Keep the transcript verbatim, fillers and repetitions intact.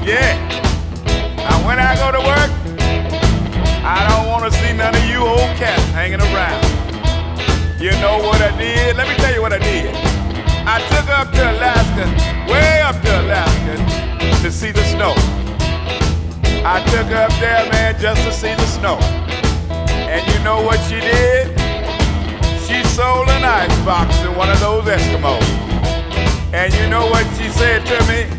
Yeah. Now when I go to work, I don't want to see none of you old cats hanging around. You know what I did? Let me tell you what I did. I took up to Alaska, way up to Alaska, to see the snow. I took her up there, man, just to see the snow. And you know what she did? She sold an ice box to one of those Eskimos. And you know what she said to me?